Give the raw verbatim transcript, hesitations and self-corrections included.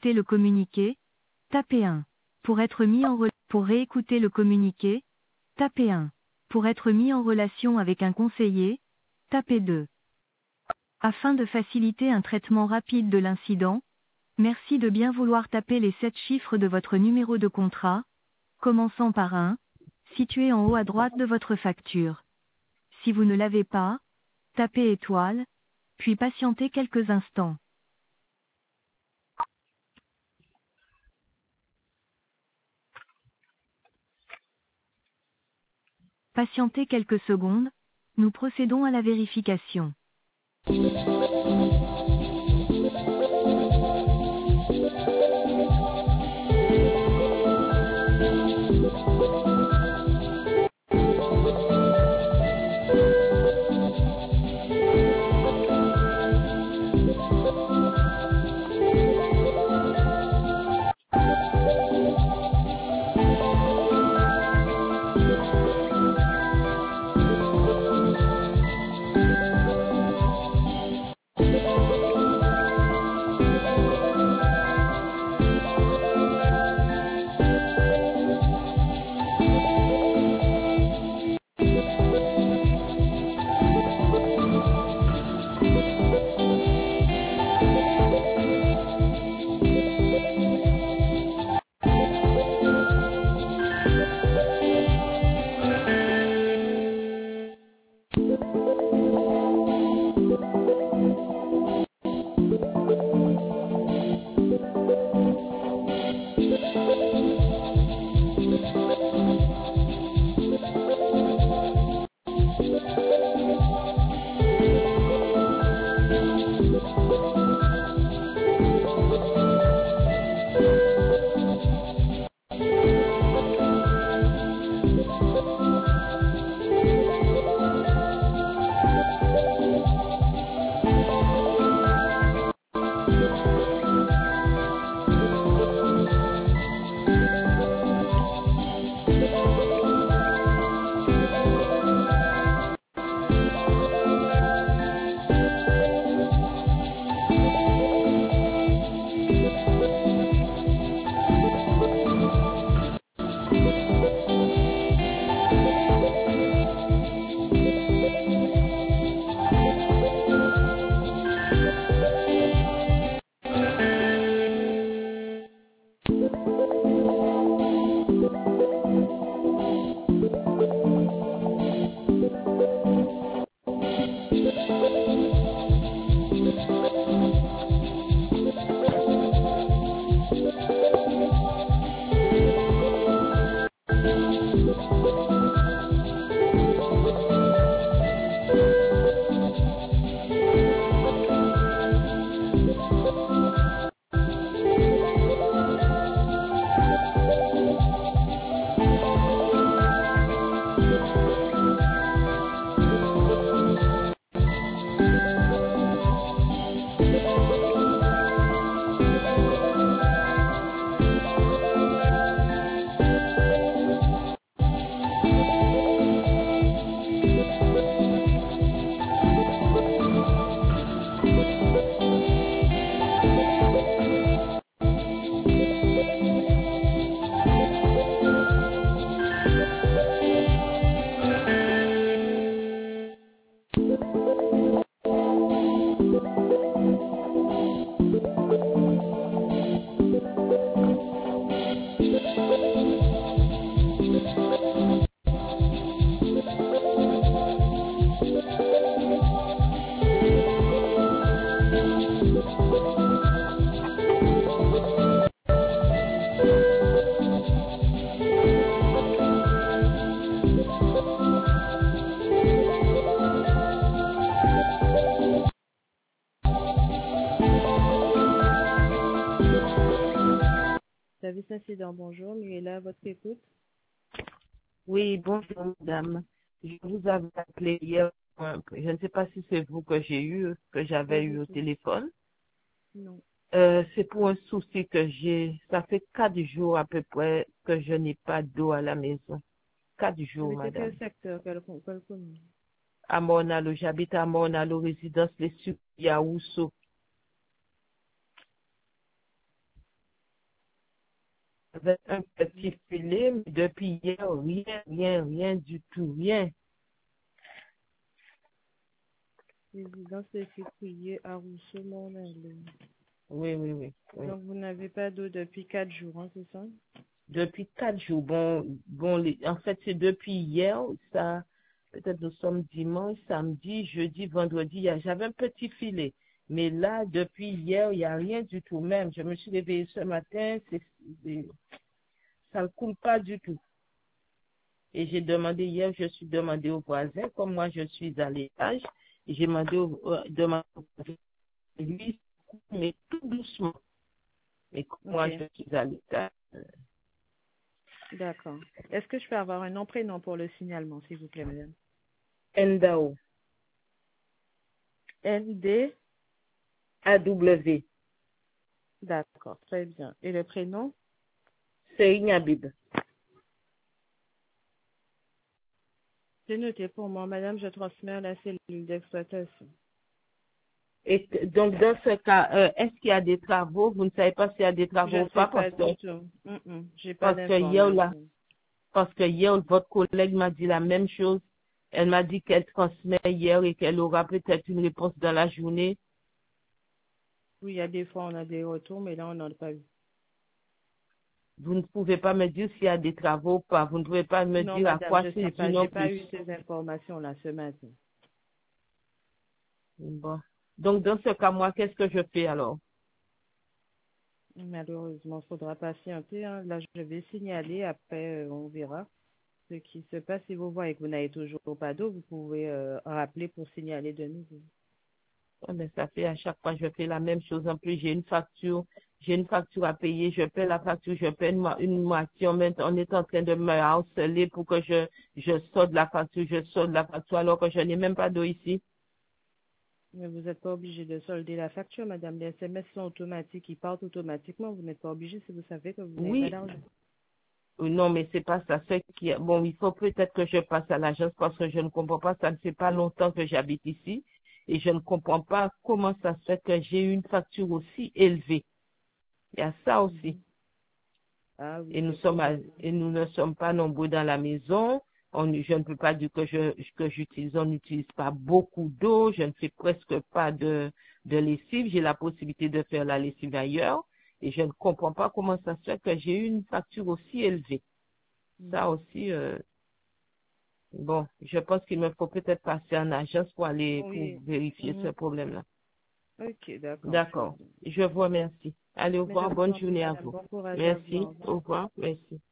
réécouter le communiqué, tapez un. Pour être mis en re- pour réécouter le communiqué, tapez un. Pour être mis en relation avec un conseiller, tapez deux. Afin de faciliter un traitement rapide de l'incident, merci de bien vouloir taper les sept chiffres de votre numéro de contrat, commençant par un, situé en haut à droite de votre facture. Si vous ne l'avez pas, tapez étoile, puis patientez quelques instants. Patientez quelques secondes, nous procédons à la vérification. Service incident, bonjour, Mirella, à votre écoute. Oui, bonjour madame. Je vous avais appelé hier. euh, Je ne sais pas si c'est vous que j'ai eu, que j'avais Pas eu du au tout. téléphone. Non. Euh, c'est pour un souci que j'ai. Ça fait quatre jours à peu près que je n'ai pas d'eau à la maison. Quatre jours, Habitez quel madame. secteur, quelle, quelle commune? À Mornalo, j'habite à Mornalo, résidence Les Sucres, Yaousso. j'avais un petit filet, mais depuis hier, rien, rien, rien du tout, rien. Résidence effectuée à Rousseau, Mornay. Oui, oui, oui, oui. Donc, vous n'avez pas d'eau depuis quatre jours, hein, c'est ça? Depuis quatre jours. Bon, bon, les- en fait, c'est depuis hier, ça, peut-être nous sommes dimanche, samedi, jeudi, vendredi, il y a- j'avais un petit filet. Mais là, depuis hier, il n'y a rien du tout même. Je me suis réveillée ce matin, c'est, c'est- ça ne coule pas du tout. Et j'ai demandé hier, je suis demandé au voisin, comme moi je suis à l'étage, et j'ai demandé au, euh, demandé au voisin, lui, mais tout doucement. Mais comme moi Ok, je suis à l'étage, euh, d'accord. Est-ce que je peux avoir un nom, prénom pour le signalement, s'il vous plaît, madame? Ndao, N D. A W, D'accord, très bien. Et le prénom? c'est Ignabib. C'est noté pour moi, madame, je transmets à la cellule d'exploitation. Et que- donc, dans ce cas, euh, est-ce qu'il y a des travaux? Vous ne savez pas s'il y a des Je travaux ne ou sais pas pas parce que, du tout. Mm, mm, j'ai pas parce que hier, là, d'informations. parce que hier, votre collègue m'a dit la même chose. Elle m'a dit qu'elle transmet hier et qu'elle aura peut-être une réponse dans la journée. Oui, il y a des fois, on a des retours, mais là, on n'en a pas eu. Vous ne pouvez pas me dire s'il y a des travaux ou pas. Vous ne pouvez pas me Non, dire à madame, quoi je c'est sais dû pas. non J'ai pas plus. eu ces informations-là ce matin. Bon. Donc, dans ce cas, moi, qu'est-ce que je fais alors? Malheureusement, il faudra patienter, hein. Là, je vais signaler. Après, euh, on verra ce qui se passe. Si vous voyez que vous n'avez toujours pas d'eau, vous pouvez euh, rappeler pour signaler de nouveau. Ah, ben, ça fait à chaque fois, je fais la même chose. En plus, j'ai une facture, j'ai une facture à payer. Je paie la facture, je paie une, mo- une moitié. On est, on est en train de me harceler pour que je, je sorte la facture, je sorte la facture alors que je n'ai même pas d'eau ici. Mais vous n'êtes pas obligé de solder la facture, madame. Les S M S sont automatiques, ils partent automatiquement. Vous n'êtes pas obligé si vous savez que vous n'avez pas Oui, d'argent. ou non, mais c'est pas ça. Ce qui est, bon, il faut peut-être que je passe à l'agence parce que je ne comprends pas. Ça ne fait pas longtemps que j'habite ici et je ne comprends pas comment ça se fait que j'ai une facture aussi élevée. Il y a ça aussi. Mhm. Ah oui, Et nous c'est sommes à- possible. et nous ne sommes pas nombreux dans la maison. On, je ne peux pas dire que je que j'utilise, on n'utilise pas beaucoup d'eau. Je ne fais presque pas de de lessive. J'ai la possibilité de faire la lessive ailleurs et je ne comprends pas comment ça se fait que j'ai eu une facture aussi élevée. Ça Mhm. aussi, euh, bon, je pense qu'il me faut peut-être passer en agence pour aller pour Oui. vérifier ce Mhm. problème-là. Ok, d'accord, très D'accord. bien. Je vous remercie. Allez, au Mais je revoir. vous Bonne en prie, journée à madame. vous. Bon courage à vous. Au Merci. revoir. Au revoir. Merci.